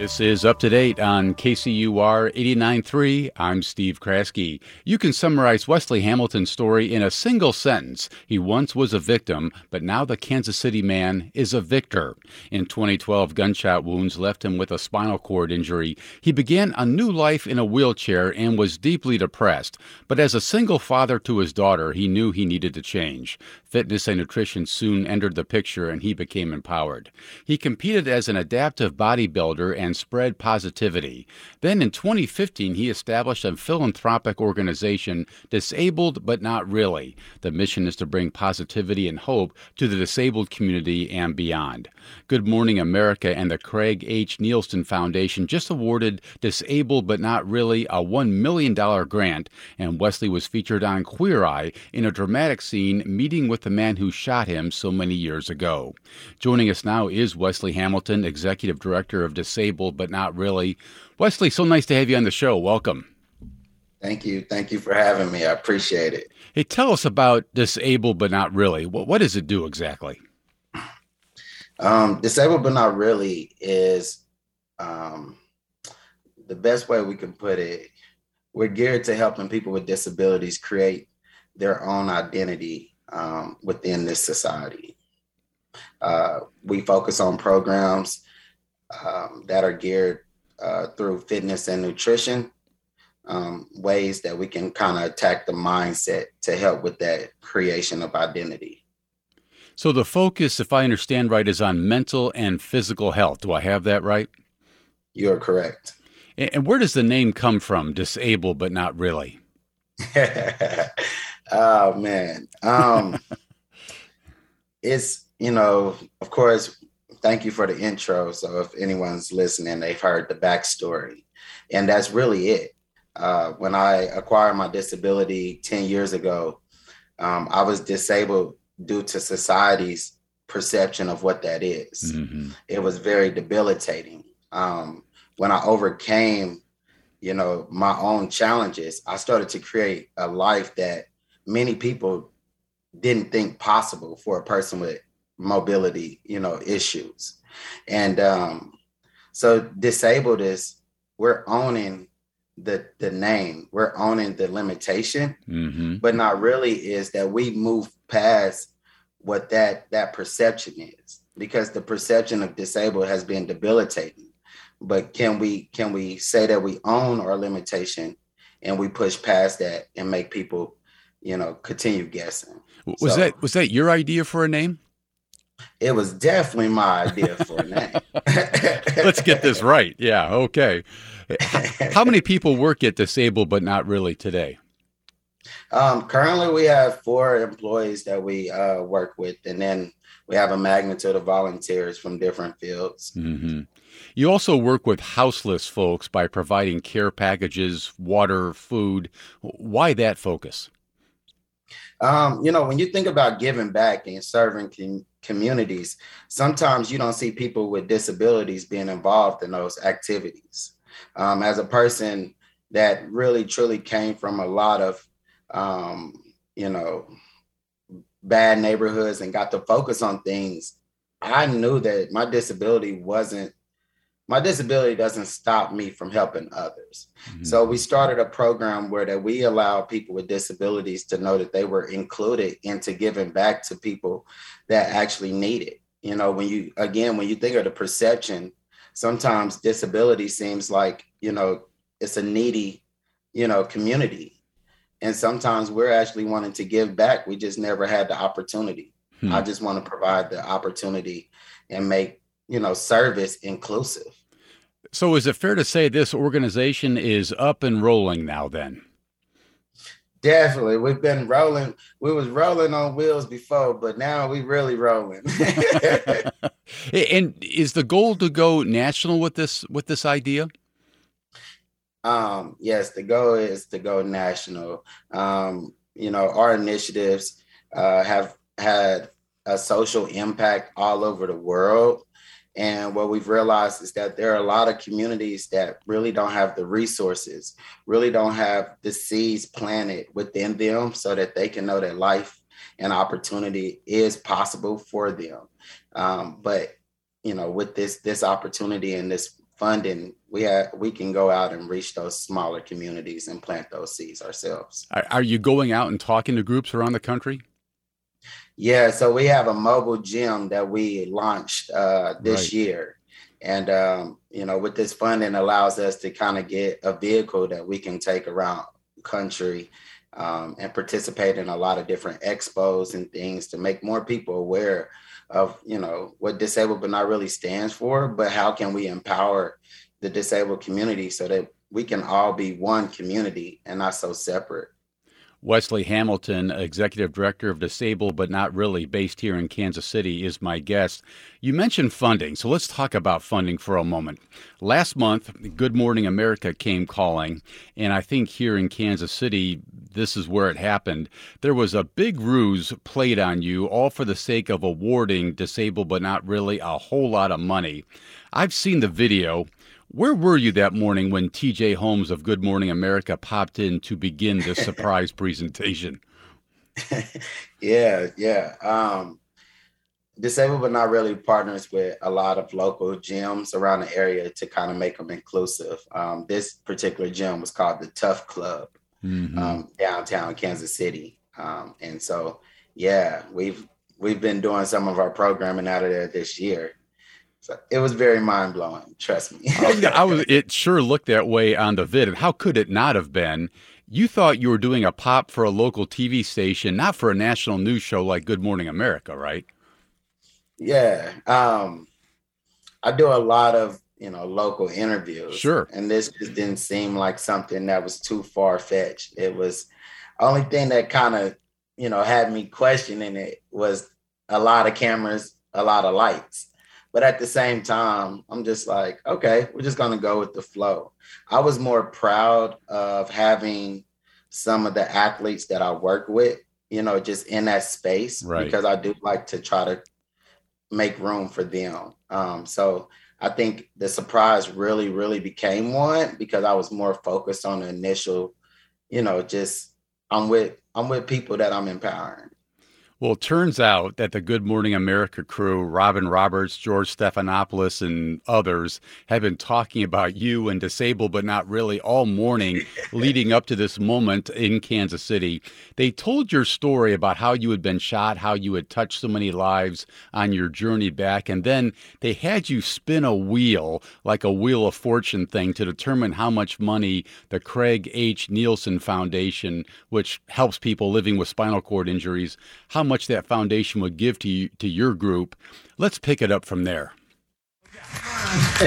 This is Up to Date on KCUR 89.3. I'm Steve Kraske. You can summarize Wesley Hamilton's story in a single sentence. He once was a victim, but now the Kansas City man is a victor. In 2012, gunshot wounds left him with a spinal cord injury. He began a new life in a wheelchair and was deeply depressed. But as a single father to his daughter, he knew he needed to change. Fitness and nutrition soon entered the picture, and he became empowered. He competed as an adaptive bodybuilder and spread positivity. Then in 2015, he established a philanthropic organization, Disabled But Not Really. The mission is to bring positivity and hope to the disabled community and beyond. Good Morning America and the Craig H. Nielsen Foundation just awarded Disabled But Not Really a $1 million grant, and Wesley was featured on Queer Eye in a dramatic scene meeting with the man who shot him so many years ago. Joining us now is Wesley Hamilton, Executive Director of Disabled But Not Really. Wesley, so nice to have you on the show. Welcome. Thank you. Thank you for having me. I appreciate it. Hey, tell us about Disabled But Not Really. What does it do exactly? Disabled But Not Really is the best way we can put it. We're geared to helping people with disabilities create their own identity within this society. We focus on programs that are geared through fitness and nutrition, ways that we can kind of attack the mindset to help with that creation of identity. So the focus, if I understand right, is on mental and physical health. Do I have that right? You're correct. And where does the name come from, Disabled But Not Really? Oh, man. It's, of course, thank you for the intro. So if anyone's listening, they've heard the backstory. And that's really it. When I acquired my disability 10 years ago, I was disabled due to society's perception of what that is. Mm-hmm. It was very debilitating. When I overcame, my own challenges, I started to create a life that many people didn't think possible for a person with mobility, issues. And so disabled is, we're owning the name, we're owning the limitation, mm-hmm. but not really is that we move past what that perception is, because the perception of disabled has been debilitating. But can we say that we own our limitation and we push past that and make people, continue guessing? Was that your idea for a name? It was definitely my idea for a name. Let's get this right. Yeah. Okay. How many people work at Disabled But Not Really today? Currently, we have 4 employees that we work with, and then we have a magnitude of volunteers from different fields. Mm-hmm. You also work with houseless folks by providing care packages, water, food. Why that focus? When you think about giving back and serving communities, sometimes you don't see people with disabilities being involved in those activities. As a person that really truly came from a lot of, bad neighborhoods and got to focus on things, I knew that my disability doesn't stop me from helping others. Mm-hmm. So we started a program where we allow people with disabilities to know that they were included into giving back to people that actually need it. When you think of the perception, sometimes disability seems like, it's a needy, community. And sometimes we're actually wanting to give back. We just never had the opportunity. I just want to provide the opportunity and make, service inclusive. So is it fair to say this organization is up and rolling now then? Definitely. We've been rolling. We was rolling on wheels before, but now we really rolling. And is the goal to go national with this idea? Yes, the goal is to go national. Our initiatives have had a social impact all over the world. And what we've realized is that there are a lot of communities that really don't have the resources, really don't have the seeds planted within them so that they can know that life and opportunity is possible for them. But with this opportunity and this funding, we can go out and reach those smaller communities and plant those seeds ourselves. Are you going out and talking to groups around the country? Yeah, so we have a mobile gym that we launched this year. And, with this funding allows us to kind of get a vehicle that we can take around the country and participate in a lot of different expos and things to make more people aware of, what disabled but not really stands for, but how can we empower the disabled community so that we can all be one community and not so separate. Wesley Hamilton, Executive Director of Disabled But Not Really, based here in Kansas City, is my guest. You mentioned funding, so let's talk about funding for a moment. Last month, Good Morning America came calling, and I think here in Kansas City, this is where it happened. There was a big ruse played on you, all for the sake of awarding Disabled But Not Really a whole lot of money. I've seen the video. Where were you that morning when TJ Holmes of Good Morning America popped in to begin this surprise presentation? Yeah. Disabled But Not Really partners with a lot of local gyms around the area to kind of make them inclusive. This particular gym was called the Tough Club, downtown Kansas City. And so, we've been doing some of our programming out of there this year. So it was very mind-blowing, trust me. It sure looked that way on the vid. And how could it not have been? You thought you were doing a pop for a local TV station, not for a national news show like Good Morning America, right? Yeah. I do a lot of, local interviews. Sure. And this just didn't seem like something that was too far-fetched. It was only thing that kind of, had me questioning it was a lot of cameras, a lot of lights. But at the same time, I'm just like, okay, we're just going to go with the flow. I was more proud of having some of the athletes that I work with, just in that space, right? Because I do like to try to make room for them. So I think the surprise really, really became one because I was more focused on the initial, just I'm with people that I'm empowering. Well, it turns out that the Good Morning America crew, Robin Roberts, George Stephanopoulos, and others have been talking about you and Disabled But Not Really all morning leading up to this moment in Kansas City. They told your story about how you had been shot, how you had touched so many lives on your journey back, and then they had you spin a wheel, like a Wheel of Fortune thing, to determine how much money the Craig H. Nielsen Foundation, which helps people living with spinal cord injuries, how much that foundation would give to your group. Let's pick it up from there. Okay,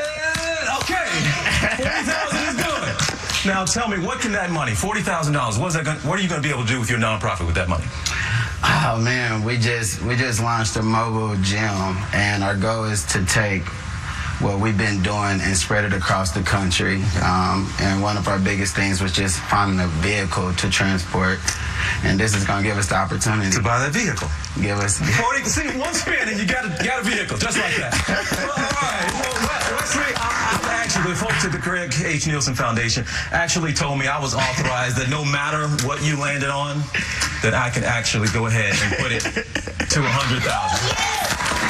40,000 is good. Now tell me, what can that money, $40,000, what are you going to be able to do with your nonprofit with that money? Oh man, we just launched a mobile gym, and our goal is to take what we've been doing and spread it across the country. And one of our biggest things was just finding a vehicle to transport. And this is going to give us the opportunity to buy that vehicle. Give us 40. See, one spin and you got a vehicle just like that. Well, all right. Well, Wesley, actually, the folks at the Craig H. Nielsen Foundation actually told me I was authorized that no matter what you landed on, that I can actually go ahead and put it to $100,000.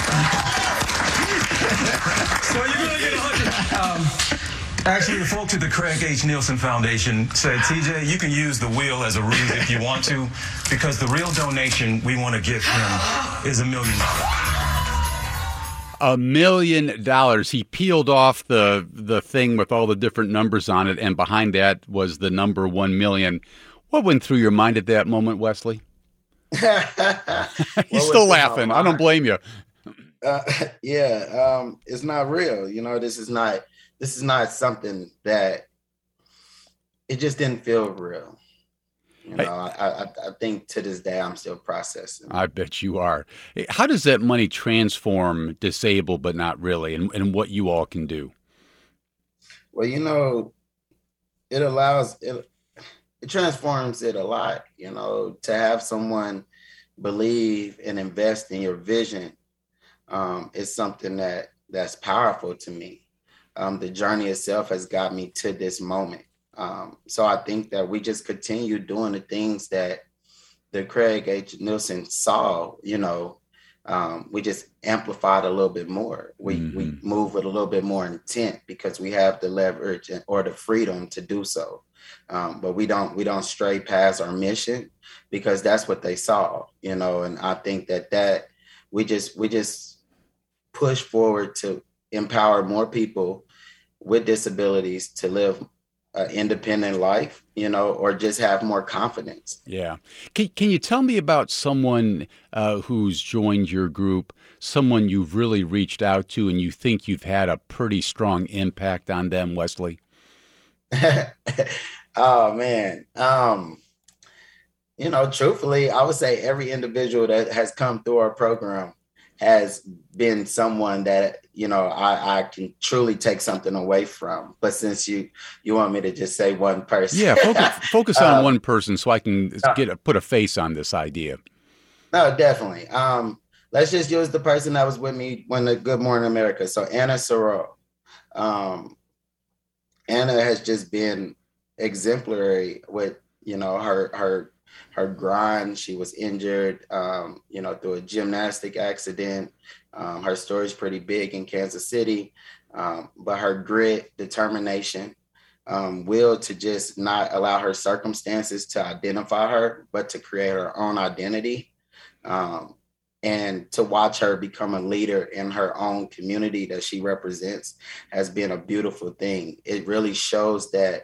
So you're going to get 100. Actually, the folks at the Craig H. Nielsen Foundation said, TJ, you can use the wheel as a ruse if you want to, because the real donation we want to give him is $1 million. $1 million. He peeled off the thing with all the different numbers on it, and behind that was the number 1 million. What went through your mind at that moment, Wesley? He's still laughing. I don't blame you. It's not real. This is not something that it just didn't feel real. I think to this day I'm still processing. I bet you are. How does that money transform Disabled But Not Really and what you all can do? Well, it transforms it a lot, to have someone believe and invest in your vision is something that's powerful to me. The journey itself has got me to this moment. So I think that we just continue doing the things that the Craig H. Nielsen saw, We just amplified a little bit more. We move with a little bit more intent because we have the leverage or the freedom to do so. But we don't stray past our mission because that's what they saw, and I think that we just push forward to empower more people with disabilities to live an independent life, or just have more confidence. Yeah. Can you tell me about someone who's joined your group, someone you've really reached out to and you think you've had a pretty strong impact on them, Wesley? Oh, man. Truthfully, I would say every individual that has come through our program has been someone that, I can truly take something away from. But since you want me to just say one person. Yeah, focus on one person so I can put a face on this idea. No, definitely. Let's just use the person that was with me when the Good Morning America. So Anna Sorrell. Anna has just been exemplary with, her grind. She was injured, through a gymnastic accident. Her story is pretty big in Kansas City, but her grit, determination, will to just not allow her circumstances to identify her, but to create her own identity. And to watch her become a leader in her own community that she represents has been a beautiful thing. It really shows that,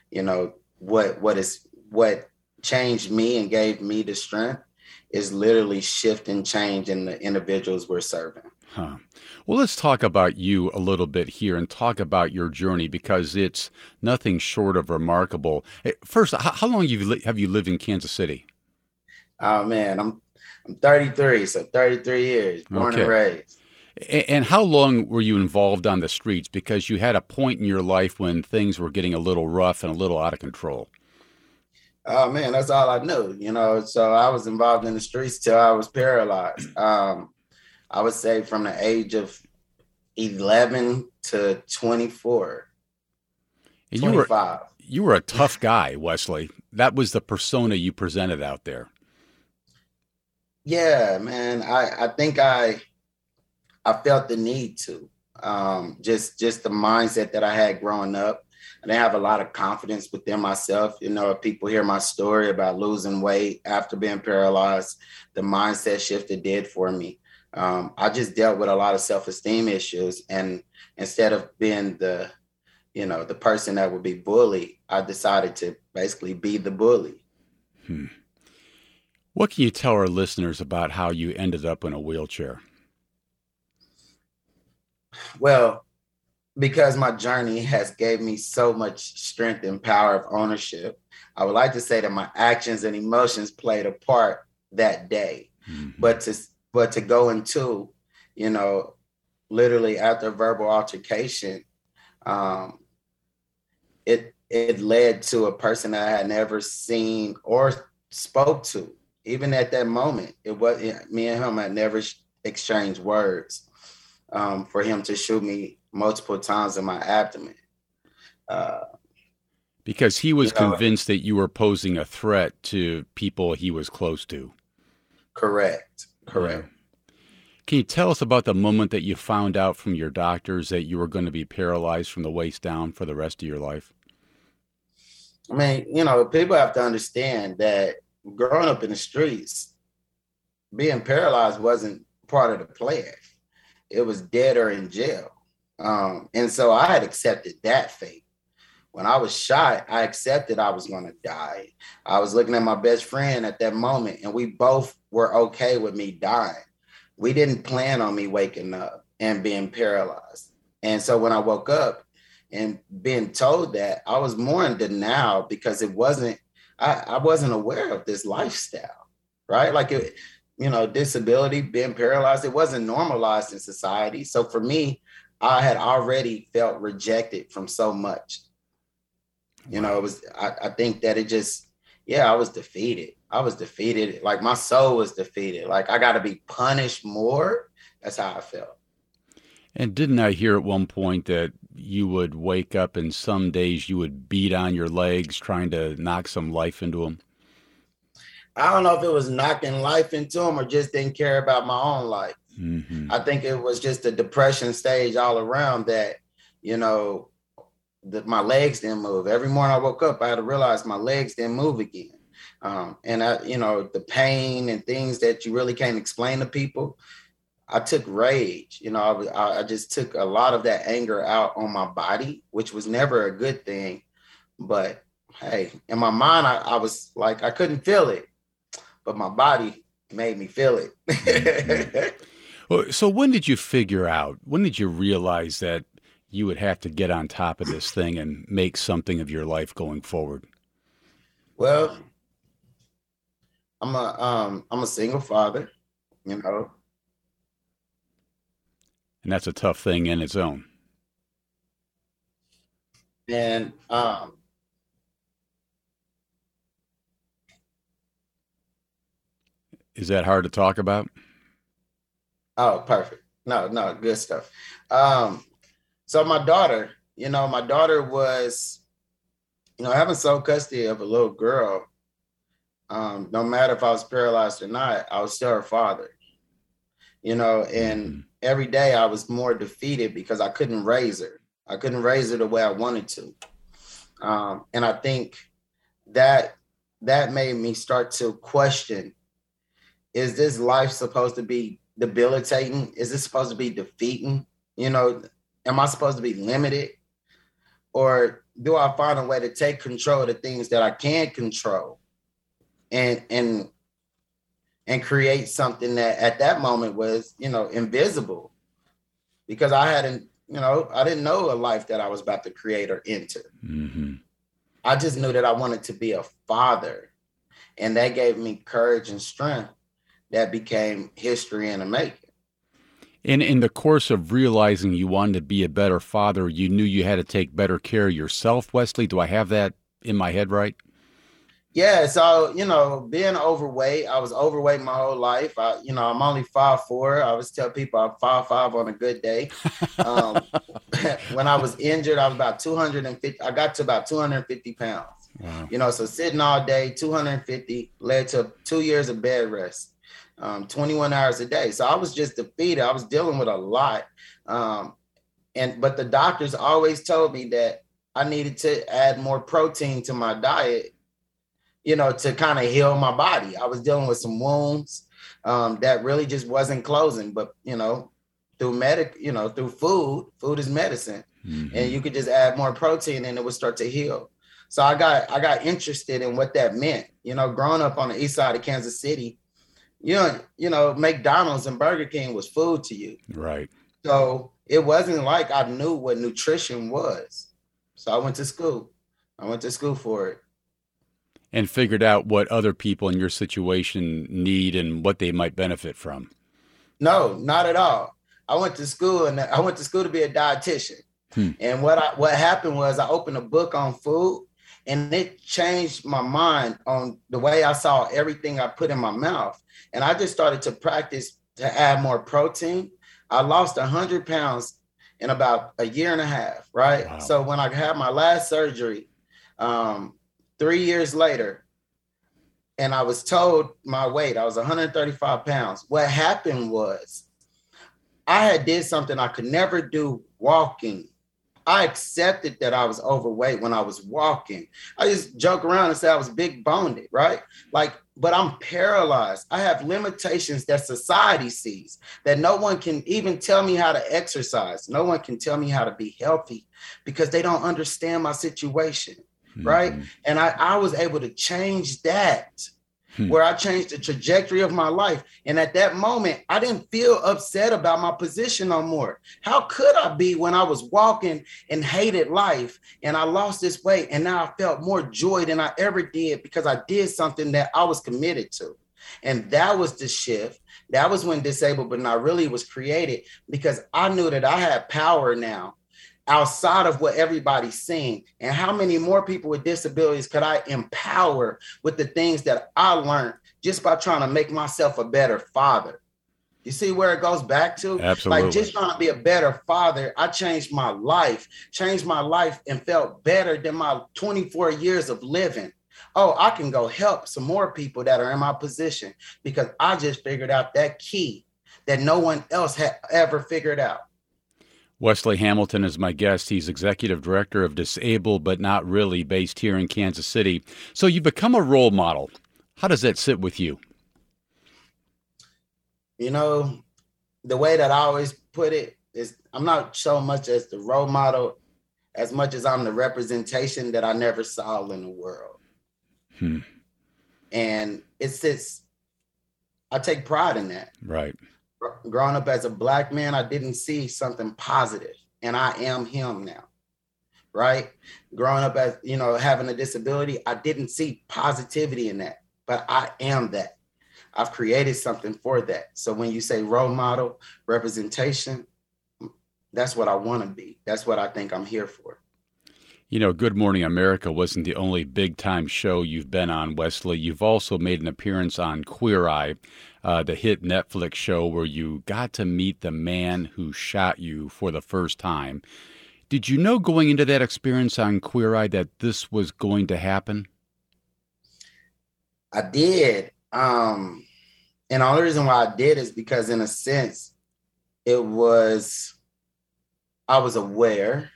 what changed me and gave me the strength is literally shift and change in the individuals we're serving. Huh. Well, let's talk about you a little bit here and talk about your journey because it's nothing short of remarkable. First, how long have you lived in Kansas City? Oh, man, I'm 33, so 33 years, born and raised. And how long were you involved on the streets? Because you had a point in your life when things were getting a little rough and a little out of control. Oh, man, that's all I knew, so I was involved in the streets till I was paralyzed. I would say from the age of 11 to 24, and 25. You were a tough guy, Wesley. That was the persona you presented out there. Yeah, man, I think I felt the need to, just the mindset that I had growing up. I didn't have a lot of confidence within myself. If people hear my story about losing weight after being paralyzed, the mindset shift it did for me. I just dealt with a lot of self-esteem issues. And instead of being the person that would be bullied, I decided to basically be the bully. What can you tell our listeners about how you ended up in a wheelchair? Well, because my journey has gave me so much strength and power of ownership, I would like to say that my actions and emotions played a part that day. Mm-hmm. But to go into, literally after verbal altercation, it led to a person that I had never seen or spoke to. Even at that moment, me and him had never exchanged words. For him to shoot me multiple times in my abdomen. Because he was convinced that you were posing a threat to people he was close to. Correct. Yeah. Can you tell us about the moment that you found out from your doctors that you were going to be paralyzed from the waist down for the rest of your life? I mean, people have to understand that growing up in the streets, being paralyzed wasn't part of the plan. It was dead or in jail. And so I had accepted that fate. When I was shot, I accepted I was going to die. I was looking at my best friend at that moment, and we both were okay with me dying. We didn't plan on me waking up and being paralyzed. And so when I woke up and being told that, I was more in denial because I wasn't aware of this lifestyle, right? Like disability, being paralyzed, it wasn't normalized in society. So for me, I had already felt rejected from so much. It was, I think that it just, I was defeated. Like my soul was defeated. Like I got to be punished more. That's how I felt. And didn't I hear at one point that you would wake up and some days you would beat on your legs trying to knock some life into them? I don't know if it was knocking life into him or just didn't care about my own life. Mm-hmm. I think it was just a depression stage all around that, you know, that my legs didn't move. Every morning I woke up, I had to realize my legs didn't move again. And I, you know, the pain and things that you really can't explain to people, I took rage. You know, I just took a lot of that anger out on my body, which was never a good thing. But hey, in my mind, I was like, I couldn't feel it, but my body made me feel it. Mm-hmm. So when did you realize that you would have to get on top of this thing and make something of your life going forward? Well, I'm a single father, you know. And that's a tough thing in its own. And is that hard to talk about? Oh, perfect. No, good stuff. So my daughter was, you know, having sole custody of a little girl. No matter if I was paralyzed or not, I was still her father. You know, and every day I was more defeated because I couldn't raise her. I couldn't raise her the way I wanted to. And I think that made me start to question, is this life supposed to be debilitating? Is this supposed to be defeating? You know, am I supposed to be limited? Or do I find a way to take control of the things that I can control and create something that at that moment was, you know, invisible? Because I didn't know a life that I was about to create or enter. Mm-hmm. I just knew that I wanted to be a father. And that gave me courage and strength that became history in the making. And in the course of realizing you wanted to be a better father, you knew you had to take better care of yourself, Wesley? Do I have that in my head right? Yeah, so, you know, being overweight, I was overweight my whole life. I'm only 5'4". I always tell people I'm 5'5" on a good day. When I was injured, I was about 250. I got to about 250 pounds. Wow. You know, so sitting all day, 250 led to 2 years of bed rest, 21 hours a day. So I was just defeated. I was dealing with a lot. But the doctors always told me that I needed to add more protein to my diet, you know, to kind of heal my body. I was dealing with some wounds that really just wasn't closing, but, you know, through food is medicine. Mm-hmm. And you could just add more protein and it would start to heal. So I got interested in what that meant. You know, growing up on the east side of Kansas City, you know, McDonald's and Burger King was food to you. Right. So it wasn't like I knew what nutrition was. So I went to school. For it. And figured out what other people in your situation need and what they might benefit from. No, not at all. I went to school to be a dietitian. And what happened was I opened a book on food, and it changed my mind on the way I saw everything I put in my mouth. And I just started to practice to add more protein. I lost 100 pounds in about a year and a half, right? Wow. So when I had my last surgery, 3 years later, and I was told my weight, I was 135 pounds. What happened was I had did something I could never do walking. I accepted that I was overweight when I was walking. I just joke around and say I was big boned, right? But I'm paralyzed. I have limitations that society sees, that no one can even tell me how to exercise. No one can tell me how to be healthy because they don't understand my situation. Right. And I was able to change that, where I changed the trajectory of my life. And at that moment, I didn't feel upset about my position no more. How could I be when I was walking and hated life and I lost this weight? And now I felt more joy than I ever did because I did something that I was committed to. And that was the shift. That was when Disabled But Not Really was created, because I knew that I had power now outside of what everybody's seeing. And how many more people with disabilities could I empower with the things that I learned just by trying to make myself a better father? You see where it goes back to? Absolutely. Like just trying to be a better father, I changed my life and felt better than my 24 years of living. oh, I can go help some more people that are in my position because I just figured out that key that no one else had ever figured out. Wesley Hamilton is my guest. He's executive director of Disabled But Not Really, based here in Kansas City. So you've become a role model. How does that sit with you? You know, the way that I always put it is I'm not so much as the role model as much as I'm the representation that I never saw in the world. And I take pride in that. Right. Growing up as a Black man, I didn't see something positive, and I am him now. Right. Growing up as, having a disability, I didn't see positivity in that, but I am that. I've created something for that. So when you say role model, representation, that's what I want to be. That's what I think I'm here for. Good Morning America wasn't the only big-time show you've been on, Wesley. You've also made an appearance on Queer Eye, the hit Netflix show where you got to meet the man who shot you for the first time. Did you know going into that experience on Queer Eye that this was going to happen? I did. And the only reason why I did is because, in a sense, I was aware.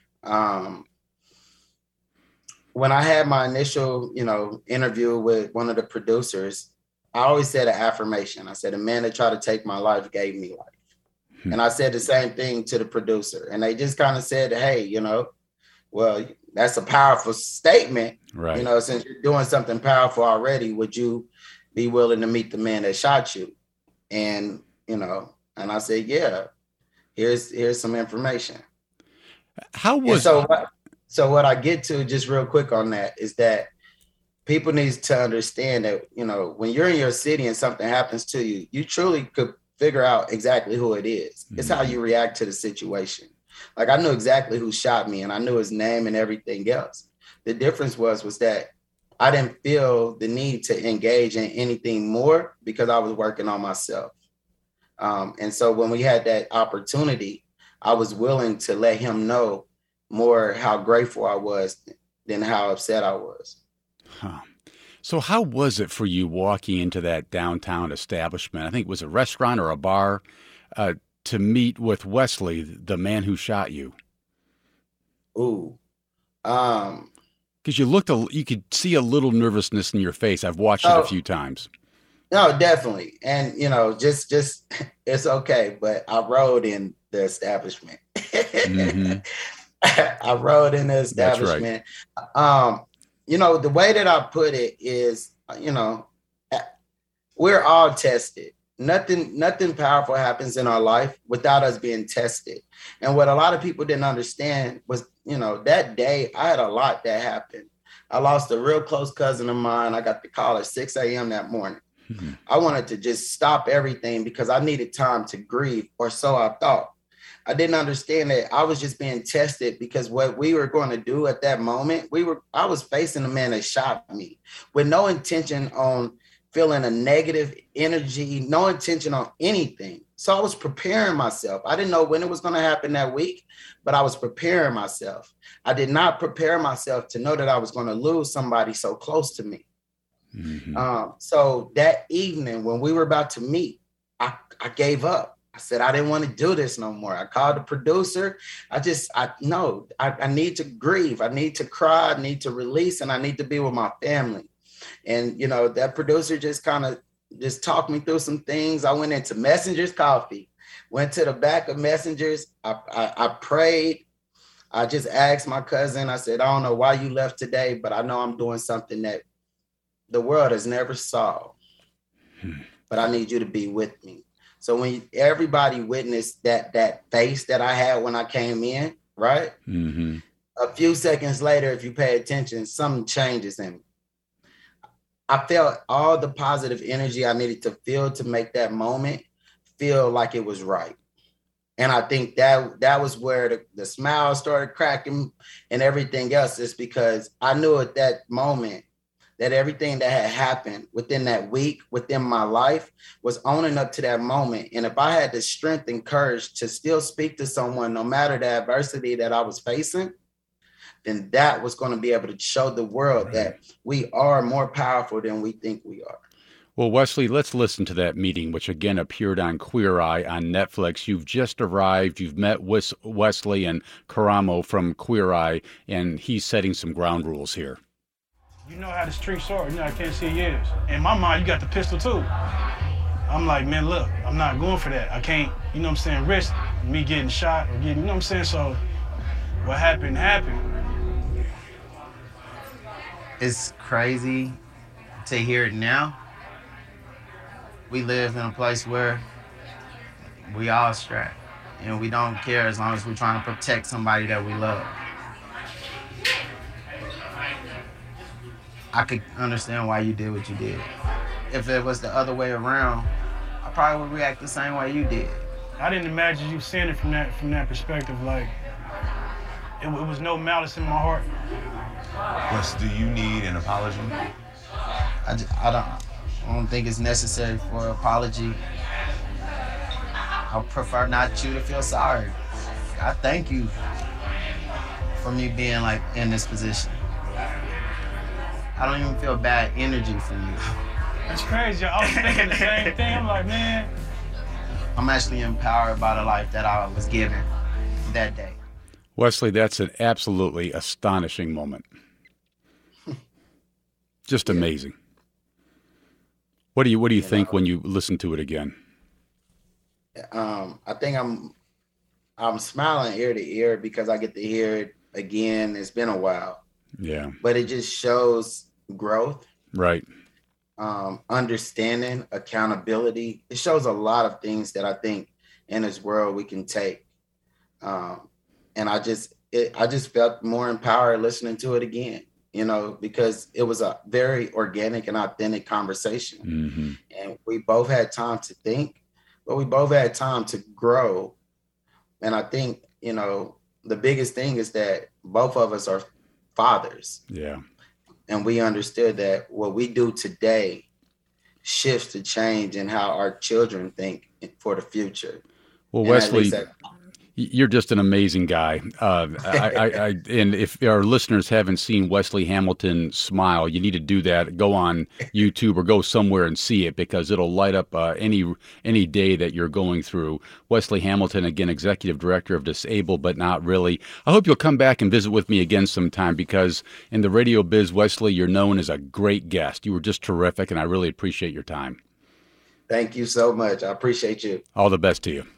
When I had my initial, interview with one of the producers, I always said an affirmation. I said, a man that tried to take my life gave me life. And I said the same thing to the producer. And they just kind of said, hey, well, that's a powerful statement. Right. Since you're doing something powerful already, would you be willing to meet the man that shot you? And, and I said, yeah, here's some information. How was So what I get to just real quick on that is that people need to understand that, when you're in your city and something happens to you, you truly could figure out exactly who it is. It's how you react to the situation. Like, I knew exactly who shot me and I knew his name and everything else. The difference was that I didn't feel the need to engage in anything more because I was working on myself. And so when we had that opportunity, I was willing to let him know more how grateful I was than how upset I was. Huh. So how was it for you walking into that downtown establishment? I think it was a restaurant or a bar, to meet with Wesley, the man who shot you. Ooh. Because you could see a little nervousness in your face. I've watched it a few times. No, definitely. And, just it's okay. But I rode in the establishment. Mm-hmm. I rode in the establishment. That's right. The way that I put it is, we're all tested. Nothing powerful happens in our life without us being tested. And what a lot of people didn't understand was, that day I had a lot that happened. I lost a real close cousin of mine. I got the call at 6 a.m. that morning. Mm-hmm. I wanted to just stop everything because I needed time to grieve, or so I thought. I didn't understand that I was just being tested because what we were going to do at that moment, I was facing a man that shot me with no intention on feeling a negative energy, no intention on anything. So I was preparing myself. I didn't know when it was going to happen that week, but I was preparing myself. I did not prepare myself to know that I was going to lose somebody so close to me. Mm-hmm. So that evening when we were about to meet, I gave up. I said, I didn't want to do this no more. I called the producer. I need to grieve. I need to cry. I need to release, and I need to be with my family. And, that producer just kind of just talked me through some things. I went into Messenger's Coffee, went to the back of Messenger's. I prayed. I just asked my cousin, I said, I don't know why you left today, but I know I'm doing something that the world has never saw, but I need you to be with me. So when everybody witnessed that face that I had when I came in, right? Mm-hmm. A few seconds later, if you pay attention, something changes in me. I felt all the positive energy I needed to feel to make that moment feel like it was right. And I think that was where the smile started cracking and everything else, is because I knew at that moment that everything that had happened within that week, within my life, was owning up to that moment. And if I had the strength and courage to still speak to someone, no matter the adversity that I was facing, then that was going to be able to show the world that we are more powerful than we think we are. Well, Wesley, let's listen to that meeting, which again appeared on Queer Eye on Netflix. You've just arrived. You've met Wesley and Karamo from Queer Eye, and he's setting some ground rules here. You know how the streets are. You know, I can't see years. In my mind, you got the pistol too. I'm like, man, look, I'm not going for that. I can't, you know what I'm saying, risk me getting shot or getting, you know what I'm saying? So what happened, happened. It's crazy to hear it now. We live in a place where we all strapped and we don't care as long as we're trying to protect somebody that we love. I could understand why you did what you did. If it was the other way around, I probably would react the same way you did. I didn't imagine you seeing it from that perspective. Like, it was no malice in my heart. Wes, do you need an apology? I don't think it's necessary for an apology. I prefer not you to feel sorry. I thank you for me being like in this position. I don't even feel bad energy from you. That's crazy. I was thinking the same thing. I'm like, man. I'm actually empowered by the life that I was given that day. Wesley, that's an absolutely astonishing moment. Just amazing. What do you think when you listen to it again? I think I'm smiling ear to ear because I get to hear it again. It's been a while. Yeah. But it just shows growth. Right. Understanding, accountability. It shows a lot of things that I think in this world we can take. And I just felt more empowered listening to it again, you know, because it was a very organic and authentic conversation. Mm-hmm. And we both had time to think, but we both had time to grow. And I think, you know, the biggest thing is that both of us are fathers. Yeah. And we understood that what we do today shifts the change in how our children think for the future. Well, Wesley, you're just an amazing guy. And if our listeners haven't seen Wesley Hamilton smile, you need to do that. Go on YouTube or go somewhere and see it because it'll light up any day that you're going through. Wesley Hamilton, again, Executive Director of Disabled But Not Really. I hope you'll come back and visit with me again sometime because in the radio biz, Wesley, you're known as a great guest. You were just terrific, and I really appreciate your time. Thank you so much. I appreciate you. All the best to you.